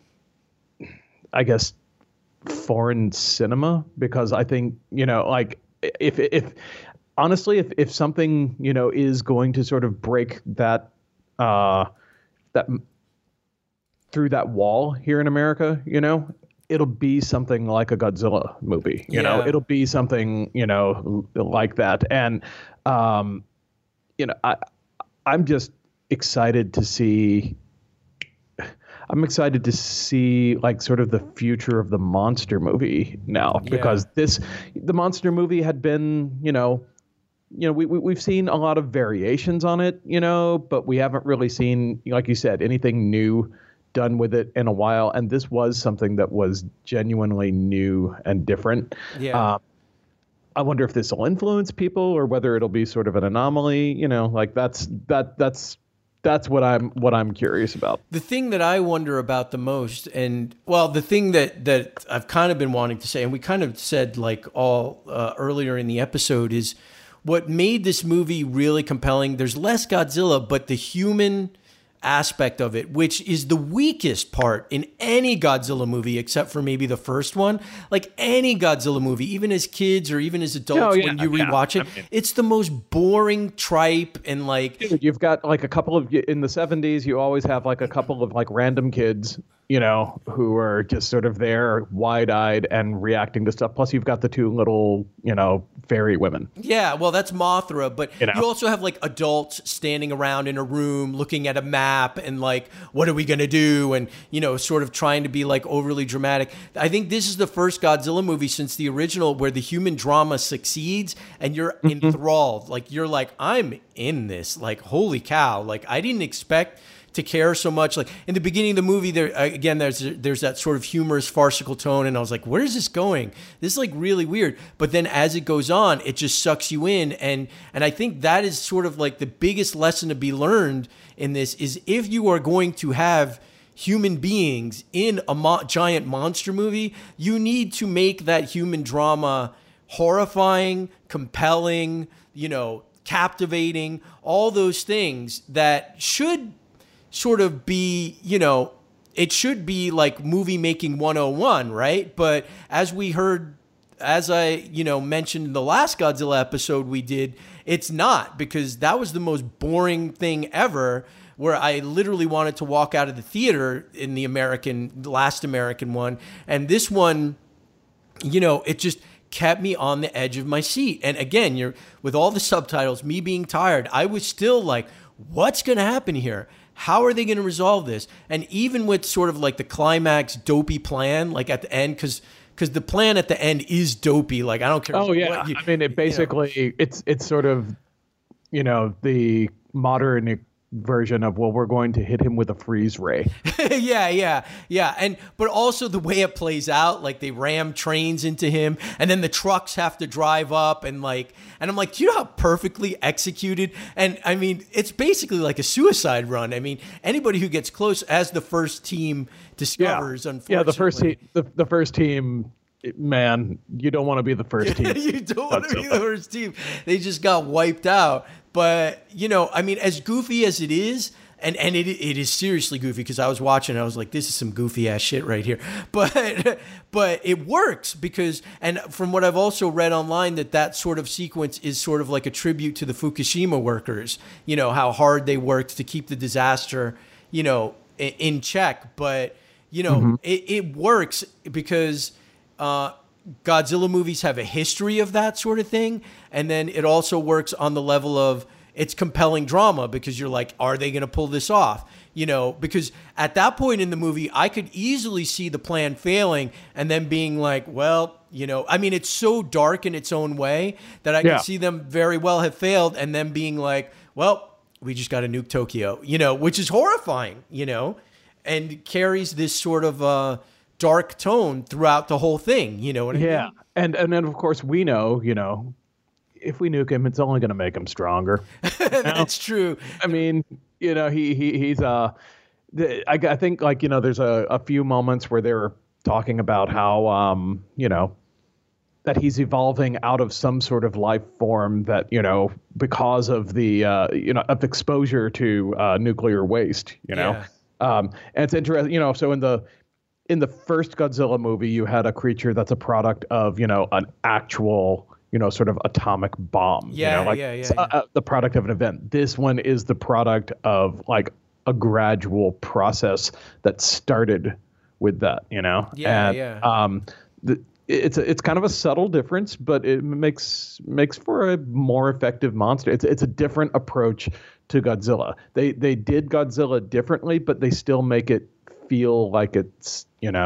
E: I guess, foreign cinema. Because I think, like, if honestly, if something, is going to sort of break that through that wall here in America, it'll be something like a Godzilla movie, it'll be something, like that. And, I'm just excited to see like sort of the future of the monster movie now, because the monster movie had been, we've seen a lot of variations on it, but we haven't really seen, like you said, anything new done with it in a while. And this was something that was genuinely new and different. Yeah. I wonder if this will influence people or whether it'll be sort of an anomaly, like that's what I'm curious about.
F: The thing that I wonder about the most, and the thing that I've kind of been wanting to say, and we kind of said like all earlier in the episode, is what made this movie really compelling. There's less Godzilla, but the human aspect of it, which is the weakest part in any Godzilla movie, except for maybe the first one. Like any Godzilla movie, even as kids or even as adults, when you rewatch it, it's the most boring tripe. And like,
E: dude, you've got like a couple of, in the 70s, you always have like a couple of like random kids who are just sort of there wide-eyed and reacting to stuff. Plus you've got the two little, fairy women.
F: Yeah, well, that's Mothra, but you also have like adults standing around in a room looking at a map and like, what are we going to do? And, sort of trying to be like overly dramatic. I think this is the first Godzilla movie since the original where the human drama succeeds and you're enthralled. Like, you're like, I'm in this. Like, holy cow. Like, I didn't expect to care so much. Like in the beginning of the movie, there's that sort of humorous, farcical tone, and I was like, where is this going? This is like really weird. But then as it goes on, it just sucks you in, and I think that is sort of like the biggest lesson to be learned in this is if you are going to have human beings in a giant monster movie, you need to make that human drama horrifying, compelling, captivating, all those things that should sort of be, it should be like movie making 101, right? But as we heard, as I, mentioned in the last Godzilla episode we did, it's not, because that was the most boring thing ever, where I literally wanted to walk out of the theater in the last American one. And this one, it just kept me on the edge of my seat. And again, with all the subtitles, me being tired, I was still like, what's going to happen here? How are they going to resolve this? And even with sort of like the climax dopey plan, like at the end, because the plan at the end is dopey. Like, I don't care.
E: Oh, yeah. I mean, it basically, it's sort of, the modern version of, well, we're going to hit him with a freeze ray.
F: Yeah. But also the way it plays out, like they ram trains into him and then the trucks have to drive up and I'm like, do you know how perfectly executed? And I mean, it's basically like a suicide run. I mean, anybody who gets close, as the first team discovers, unfortunately.
E: Yeah, the first team, man, you don't want to be the first team.
F: You don't want to be the first team. They just got wiped out. But, I mean, as goofy as it is, and it is seriously goofy, because I was watching and I was like, this is some goofy ass shit right here. But it works because, and from what I've also read online, that sort of sequence is sort of like a tribute to the Fukushima workers, how hard they worked to keep the disaster, in check. But, it works because Godzilla movies have a history of that sort of thing. And then it also works on the level of it's compelling drama because you're like, are they going to pull this off? Because at that point in the movie, I could easily see the plan failing and then being like, well, I mean, it's so dark in its own way that I could see them very well have failed and then being like, well, we just got to nuke Tokyo, which is horrifying, and carries this sort of dark tone throughout the whole thing. You know what I mean?
E: Yeah. And then, of course, we know, if we nuke him, it's only going to make him stronger.
F: That's true.
E: I mean, he's I think like, there's a few moments where they're talking about how, that he's evolving out of some sort of life form that, because of the, of exposure to nuclear waste,
F: Yeah.
E: And it's interesting, so in the first Godzilla movie, you had a creature that's a product of, an actual, sort of atomic bomb. The product of an event. This one is the product of like a gradual process that started with that, It's kind of a subtle difference, but it makes for a more effective monster. It's a different approach to Godzilla. They did Godzilla differently, but they still make it feel like it's,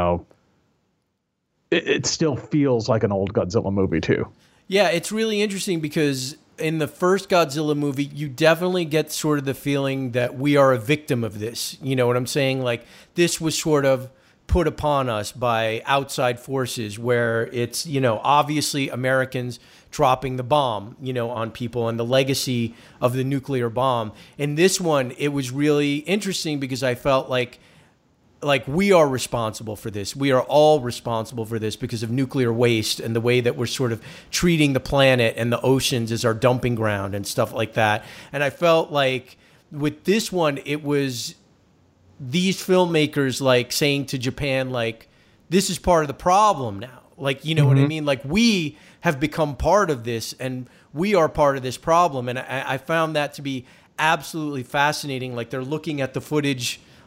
E: it still feels like an old Godzilla movie too.
F: Yeah, it's really interesting because in the first Godzilla movie, you definitely get sort of the feeling that we are a victim of this. You know what I'm saying? Like this was sort of put upon us by outside forces where it's, obviously Americans dropping the bomb, on people and the legacy of the nuclear bomb. In this one, it was really interesting because I felt like we are responsible for this. We are all responsible for this because of nuclear waste and the way that we're sort of treating the planet and the oceans as our dumping ground and stuff like that. And I felt like with this one, it was these filmmakers like saying to Japan, like, this is part of the problem now. Like, you know what I mean? Like we have become part of this and we are part of this problem. And I found that to be absolutely fascinating. Like they're looking at the footage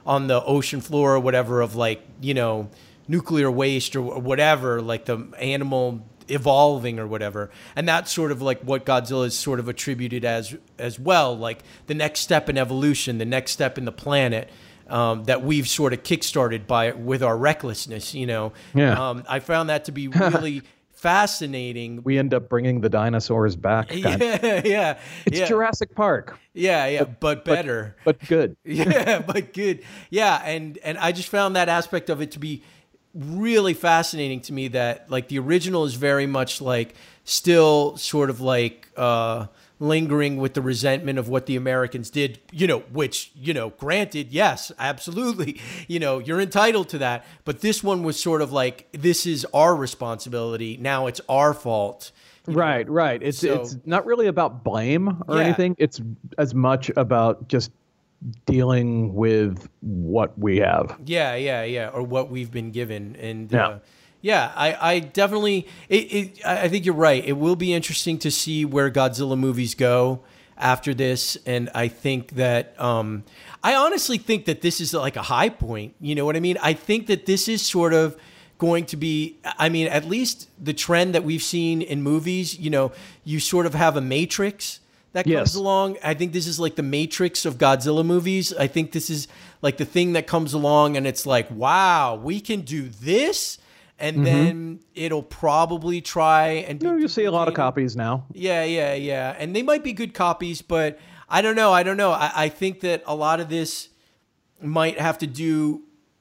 F: on the ocean floor or whatever of like, you know, nuclear waste or whatever, like the animal evolving or whatever. And that's sort of like what Godzilla is sort of attributed as well, like the next step in evolution, the next step in the planet. That we've sort of kickstarted with our recklessness, you know.
E: Yeah.
F: I found that to be really fascinating.
E: We end up bringing the dinosaurs back.
F: Yeah.
E: It's Jurassic Park.
F: Yeah, but better.
E: But good.
F: Yeah, but good. Yeah, and I just found that aspect of it to be really fascinating to me, that like the original is very much like still sort of like lingering with the resentment of what the Americans did, you know, which, you know, granted, yes, absolutely, you know, you're entitled to that. But this one was sort of like, this is our responsibility. Now it's our fault.
E: Right. It's not really about blame or anything. It's as much about just dealing with what we have.
F: Yeah. Or what we've been given. And I definitely, I think you're right. It will be interesting to see where Godzilla movies go after this. And I think that, I honestly think that this is like a high point. You know what I mean? I think that this is sort of going to be, I mean, at least the trend that we've seen in movies, you know, you sort of have a Matrix that comes along. I think this is like the Matrix of Godzilla movies. I think this is like the thing that comes along and it's like, wow, we can do this. And then it'll probably try and
E: you see a lot of copies now.
F: Yeah. And they might be good copies, but I don't know. I think that a lot of this might have to do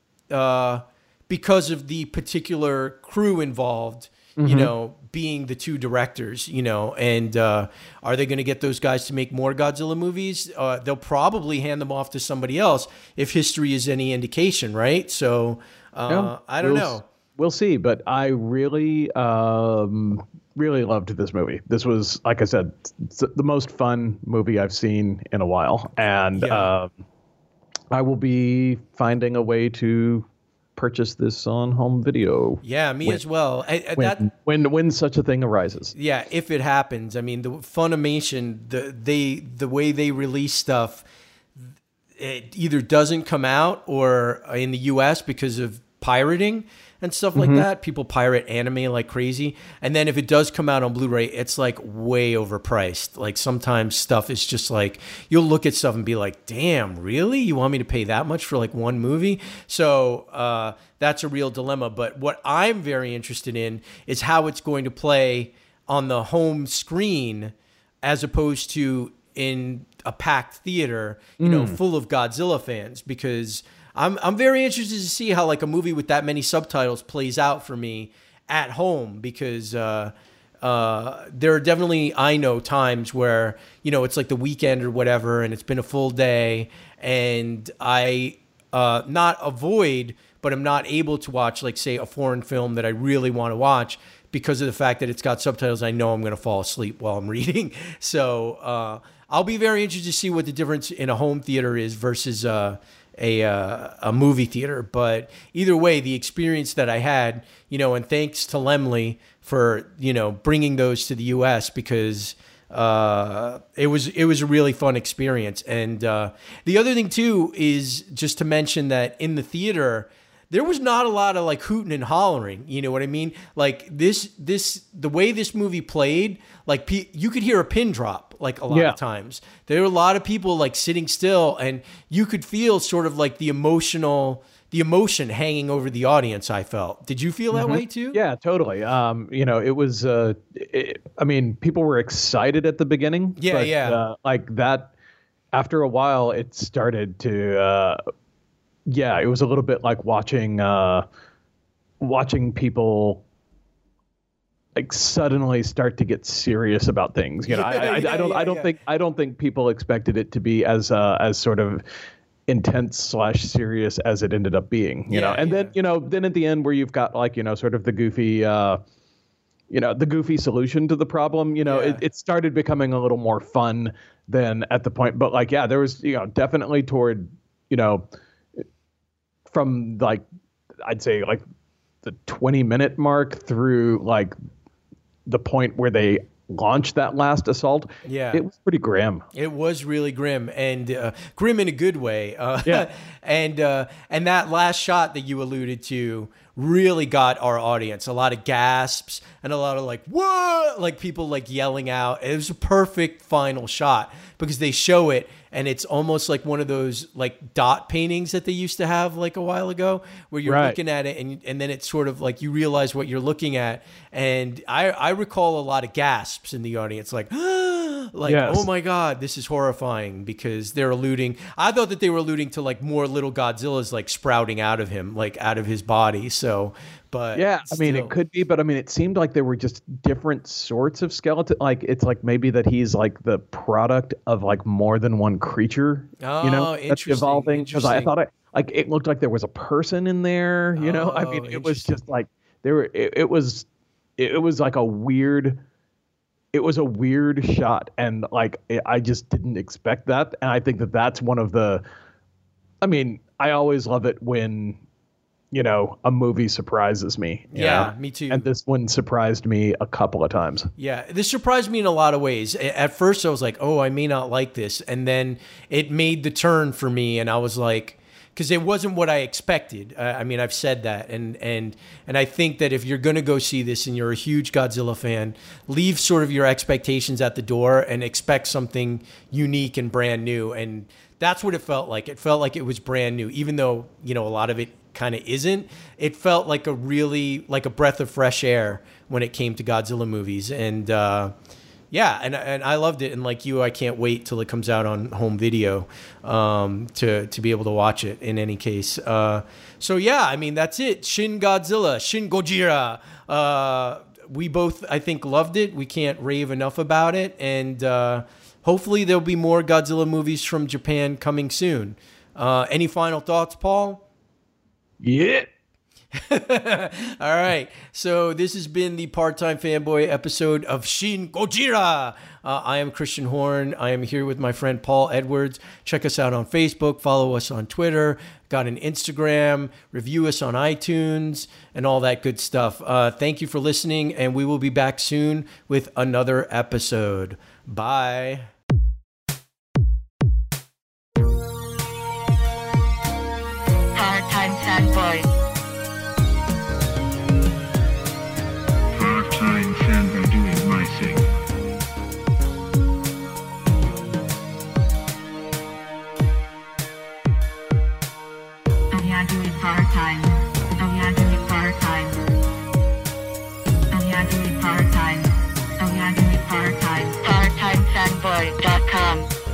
F: because of the particular crew involved, you know, being the two directors, you know, and are they going to get those guys to make more Godzilla movies? They'll probably hand them off to somebody else if history is any indication, right? So I don't know.
E: We'll see, but I really, really loved this movie. This was, like I said, the most fun movie I've seen in a while, and I will be finding a way to purchase this on home video.
F: Yeah, me as well.
E: When such a thing arises.
F: Yeah, if it happens. I mean, the Funimation, the way they release stuff, it either doesn't come out or in the US because of pirating and stuff like that. People pirate anime like crazy. And then if it does come out on Blu-ray, it's like way overpriced. Like sometimes stuff is just like, you'll look at stuff and be like, damn, really? You want me to pay that much for like one movie? So that's a real dilemma. But what I'm very interested in is how it's going to play on the home screen as opposed to in a packed theater, you know, full of Godzilla fans, because I'm very interested to see how like a movie with that many subtitles plays out for me at home, because there are definitely, I know, times where, you know, it's like the weekend or whatever and it's been a full day and I not avoid, but I'm not able to watch like, say, a foreign film that I really want to watch because of the fact that it's got subtitles. I know I'm going to fall asleep while I'm reading. So I'll be very interested to see what the difference in a home theater is versus a movie theater. But either way, the experience that I had, you know, and thanks to Lemley for, you know, bringing those to the US, because it was a really fun experience. And the other thing too is just to mention that in the theater, there was not a lot of like hooting and hollering, you know what I mean? Like the way this movie played, like you could hear a pin drop like a lot of times. There were a lot of people like sitting still, and you could feel sort of like the emotion hanging over the audience, I felt. Did you feel that way too?
E: Yeah, totally. You know, it was, I mean, people were excited at the beginning.
F: Yeah.
E: Like that, after a while, it started to, it was a little bit like watching people like suddenly start to get serious about things. You know, I don't think people expected it to be as sort of intense / serious as it ended up being, you know. And then, you know, then at the end where you've got like, you know, sort of the goofy, the goofy solution to the problem, you know, it started becoming a little more fun than at the point. But like, there was, you know, definitely toward, you know, from like, I'd say like the 20-minute mark through like the point where they launch that last assault, it was pretty grim.
F: It was really grim, and grim in a good way.
E: Yeah.
F: And that last shot that you alluded to really got our audience. A lot of gasps and a lot of like, what? Like people like yelling out. It was a perfect final shot because they show it and it's almost like one of those like dot paintings that they used to have like a while ago where you're looking at it and then it's sort of like you realize what you're looking at. And I recall a lot of gasps in the audience like, oh my God, this is horrifying because they're alluding. I thought that they were alluding to like more little Godzillas like sprouting out of him, like out of his body. So, but
E: yeah, I mean, it could be, but I mean, it seemed like there were just different sorts of skeleton. Like it's like maybe that he's like the product of like more than one creature, that's evolving. Because I thought it looked like there was a person in there, I mean, it was just like it was like a weird shot. And like, I just didn't expect that. And I think that that's one of the, I mean, I always love it when, a movie surprises me.
F: Me too.
E: And this one surprised me a couple of times.
F: Yeah, this surprised me in a lot of ways. At first, I was like, oh, I may not like this. And then it made the turn for me. And I was like, because it wasn't what I expected. I mean, I've said that. And I think that if you're going to go see this and you're a huge Godzilla fan, leave sort of your expectations at the door and expect something unique and brand new. And that's what it felt like. It felt like it was brand new, even though, a lot of it kind of isn't. It felt like a breath of fresh air when it came to Godzilla movies. And and I loved it. And like you, I can't wait till it comes out on home video to be able to watch it in any case. So yeah, I mean, that's it. Shin Gojira. We both, I think, loved it. We can't rave enough about it. And hopefully there'll be more Godzilla movies from Japan coming soon. Any final thoughts, Paul?
E: Yeah.
F: All right. So this has been the Part-Time Fanboy episode of Shin Gojira. I am Christian Horn. I am here with my friend Paul Edwards. Check us out on Facebook. Follow us on Twitter. Got an Instagram. Review us on iTunes and all that good stuff. Thank you for listening, and we will be back soon with another episode. Bye.
B: Part-Time Fanboy.
C: Part-time fanboy doing my thing.
B: Oh yeah, doing part-time. Oh yeah, doing part-time. Oh yeah, doing part-time. Oh yeah, doing part-time. PartTimeFanboy.com